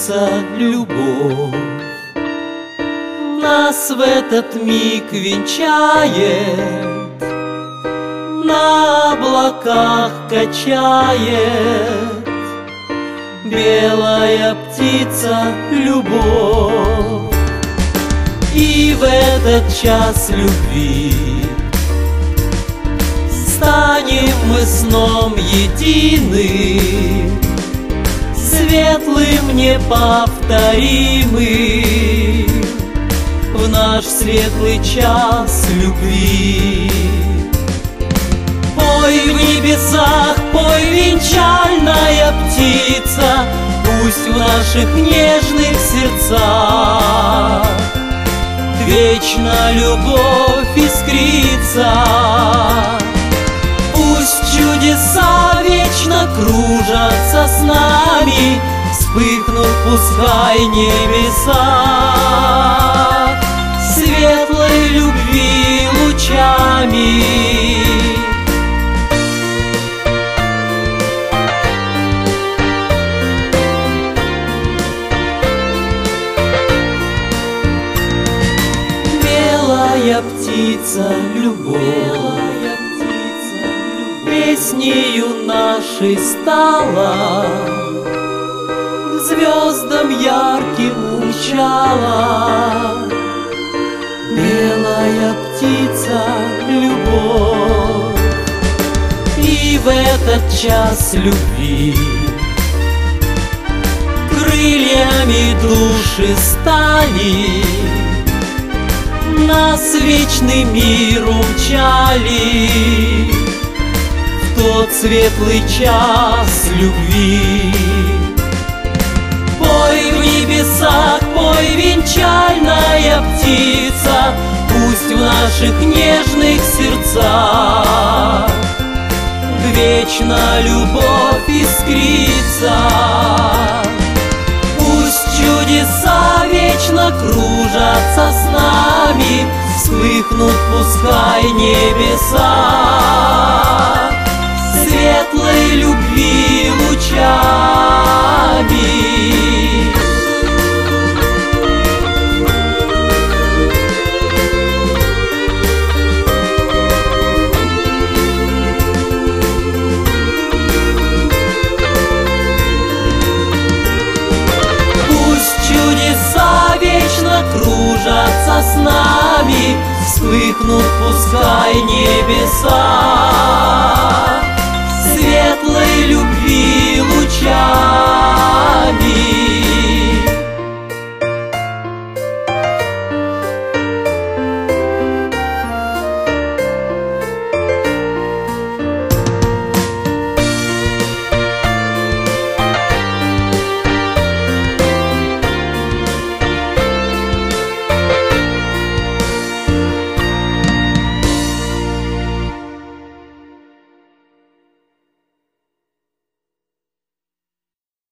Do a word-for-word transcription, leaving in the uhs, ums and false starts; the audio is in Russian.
птица любовь. Нас в этот миг венчает, на облаках качает белая птица любовь. И в этот час любви станем мы сном единым, светлым неповторимым, в наш светлый час любви. Пой в небесах, пой, венчальная птица, пусть в наших нежных сердцах вечно любовь искрится. Пусть чудеса вечно кружатся с нами, вспыхнут пускай небеса светлой любви лучами. Белая птица любовь песнею нашей стала, к звездам ярким умчала. Белая птица любовь, и в этот час любви крыльями души стали, нас вечный мир умчали в тот светлый час любви. Пой в небесах, пой, венчальная птица, пусть в наших нежных сердцах вечно любовь искрится. Пусть чудеса вечно кружатся с нами, вспыхнут пускай небеса светлой любви лучами. Кружатся с нами, вспыхнут пускай небеса светлой любви луча.